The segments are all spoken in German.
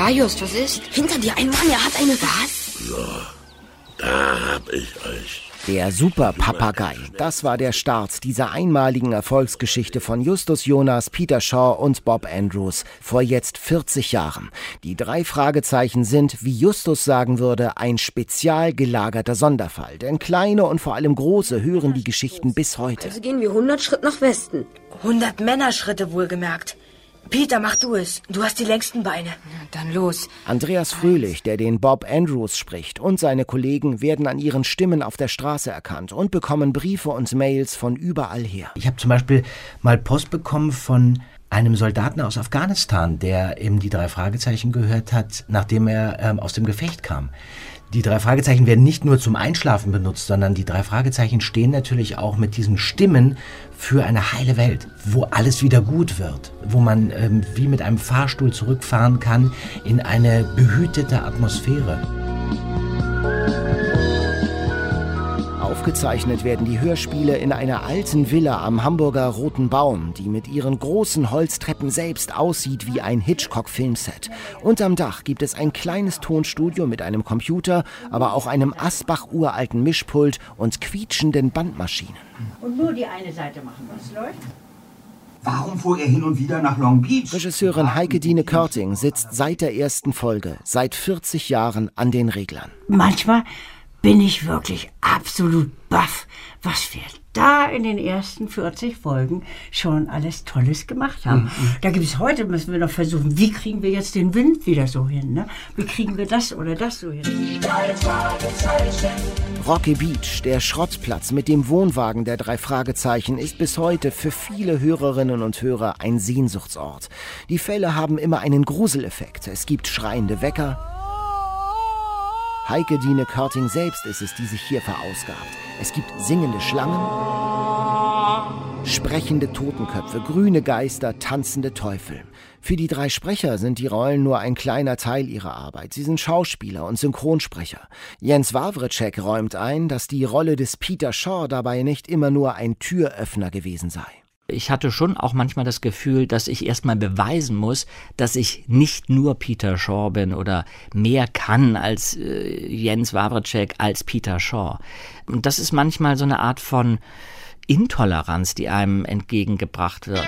Ja, Just, was ist? Hinter dir ein Mann, er hat eine... Was? So, da hab ich euch. Der Super-Papagei, das war der Start dieser einmaligen Erfolgsgeschichte von Justus Jonas, Peter Shaw und Bob Andrews vor jetzt 40 Jahren. Die 3 Fragezeichen sind, wie Justus sagen würde, ein spezial gelagerter Sonderfall. Denn kleine und vor allem große hören die Geschichten bis heute. Also gehen wir 100 Schritt nach Westen. 100 Männerschritte wohlgemerkt. Peter, mach du es. Du hast die längsten Beine. Dann los. Andreas Fröhlich, der den Bob Andrews spricht, und seine Kollegen werden an ihren Stimmen auf der Straße erkannt und bekommen Briefe und Mails von überall her. Ich habe zum Beispiel mal Post bekommen von einem Soldaten aus Afghanistan, der eben die 3 Fragezeichen gehört hat, nachdem er aus dem Gefecht kam. Die 3 Fragezeichen werden nicht nur zum Einschlafen benutzt, sondern die 3 Fragezeichen stehen natürlich auch mit diesen Stimmen für eine heile Welt, wo alles wieder gut wird, wo man wie mit einem Fahrstuhl zurückfahren kann in eine behütete Atmosphäre. Aufgezeichnet werden die Hörspiele in einer alten Villa am Hamburger Roten Baum, die mit ihren großen Holztreppen selbst aussieht wie ein Hitchcock-Filmset. Unterm Dach gibt es ein kleines Tonstudio mit einem Computer, aber auch einem Asbach-uralten Mischpult und quietschenden Bandmaschinen. Und nur die eine Seite machen, was läuft? Warum fuhr er hin und wieder nach Long Beach? Regisseurin Heike-Dine Körting sitzt seit der ersten Folge, seit 40 Jahren an den Reglern. Manchmal bin ich wirklich absolut baff, was wir da in den ersten 40 Folgen schon alles Tolles gemacht haben. Da gibt es heute, müssen wir noch versuchen, wie kriegen wir jetzt den Wind wieder so hin? Ne? Wie kriegen wir das oder das so hin? Rocky Beach, der Schrottplatz mit dem Wohnwagen der 3 Fragezeichen, ist bis heute für viele Hörerinnen und Hörer ein Sehnsuchtsort. Die Fälle haben immer einen Gruseleffekt. Es gibt schreiende Wecker. Heike-Dine Körting selbst ist es, die sich hier verausgabt. Es gibt singende Schlangen, sprechende Totenköpfe, grüne Geister, tanzende Teufel. Für die 3 Sprecher sind die Rollen nur ein kleiner Teil ihrer Arbeit. Sie sind Schauspieler und Synchronsprecher. Jens Wawrcek räumt ein, dass die Rolle des Peter Shaw dabei nicht immer nur ein Türöffner gewesen sei. Ich hatte schon auch manchmal das Gefühl, dass ich erstmal beweisen muss, dass ich nicht nur Peter Shaw bin oder mehr kann als Jens Wawrcek als Peter Shaw. Und das ist manchmal so eine Art von Intoleranz, die einem entgegengebracht wird.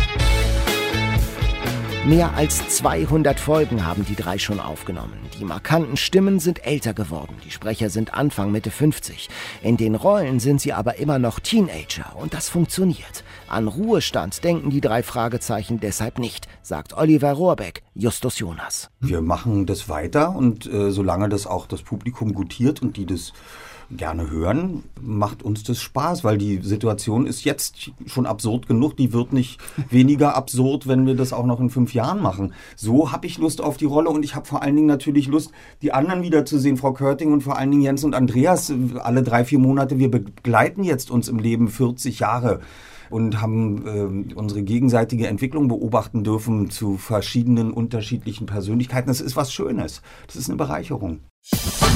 Mehr als 200 Folgen haben die 3 schon aufgenommen. Die markanten Stimmen sind älter geworden. Die Sprecher sind Anfang, Mitte 50. In den Rollen sind sie aber immer noch Teenager. Und das funktioniert. An Ruhestand denken die 3 Fragezeichen deshalb nicht, sagt Oliver Rohrbeck, Justus Jonas. Wir machen das weiter und solange das auch das Publikum gutiert und die das gerne hören, macht uns das Spaß, weil die Situation ist jetzt schon absurd genug, die wird nicht weniger absurd, wenn wir das auch noch in 5 Jahren machen. So habe ich Lust auf die Rolle und ich habe vor allen Dingen natürlich Lust, die anderen wiederzusehen, Frau Körting und vor allen Dingen Jens und Andreas, alle 3-4 Monate. Wir begleiten jetzt uns im Leben 40 Jahre und haben unsere gegenseitige Entwicklung beobachten dürfen zu verschiedenen unterschiedlichen Persönlichkeiten. Das ist was Schönes, das ist eine Bereicherung.